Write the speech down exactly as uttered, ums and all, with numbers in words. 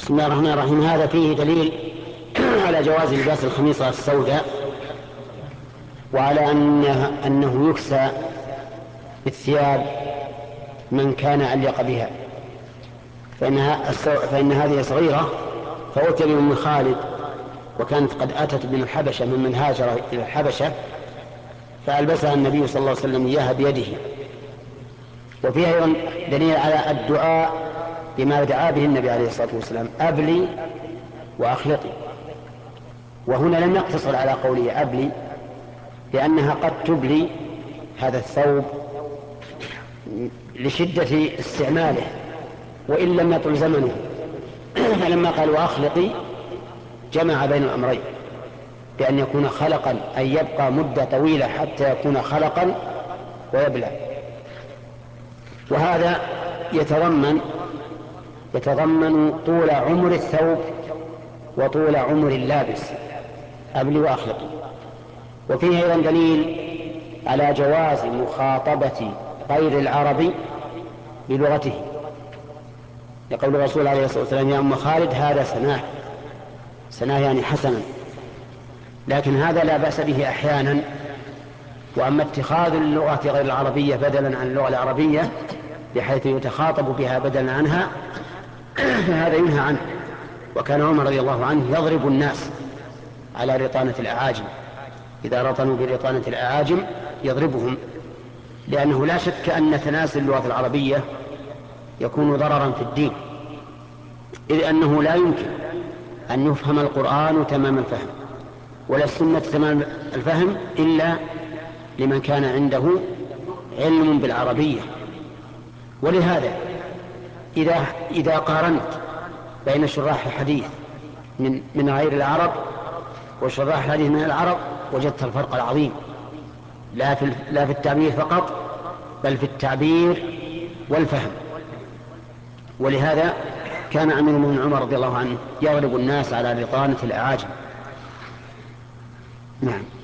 بسم الله الرحمن الرحيم. هذا فيه دليل على جواز لباس الخميصة السوداء، وعلى أنه, أنه يكسى بالثياب من كان أليق بها، فإنها فإن هذه صغيرة فأتي من خالد، وكانت قد أتت من الحبشة ممن هاجر إلى الحبشة، فألبسها النبي صلى الله عليه وسلم إياها بيده. وفيها أيضا دليل على الدعاء بما دعا به النبي عليه الصلاة والسلام: أبلي وأخلقي. وهنا لم يقتصر على قوله أبلي، لأنها قد تبلي هذا الثوب لشدة استعماله وإن لم يطل زمنه، فلما قال وأخلقي جمع بين الأمرين، بأن يكون خلقا أن يبقى مدة طويلة حتى يكون خلقا ويبلى. وهذا يتضمن يتضمن طول عمر الثوب وطول عمر اللابس، أبلي وأخلقي. وفيه أيضا دليل على جواز مخاطبة غير العربي بلغته، يقول الرسول عليه الصلاة والسلام: يا أم خالد هذا سناه، سناه يعني حسنا، لكن هذا لا بأس به أحيانا. وأما اتخاذ اللغة غير العربية بدلا عن اللغة العربية بحيث يتخاطب بها بدلا عنها فهذا ينهى عنه. وكان عمر رضي الله عنه يضرب الناس على رطانة الأعاجم، إذا رطنوا برطانة الأعاجم يضربهم، لأنه لا شك أن تناسل اللغة العربية يكون ضررا في الدين، إذ أنه لا يمكن أن يفهم القرآن تمام الفهم ولا السنة تمام الفهم إلا لمن كان عنده علم بالعربية. ولهذا إذا, إذا قارنت بين شراح الحديث من, من غير العرب وشراح الحديث من العرب وجدت الفرق العظيم، لا في, لا في التعبير فقط بل في التعبير والفهم. ولهذا كان أمير المؤمنين عمر رضي الله عنه يغلب الناس على رطانة الأعاجم. نعم.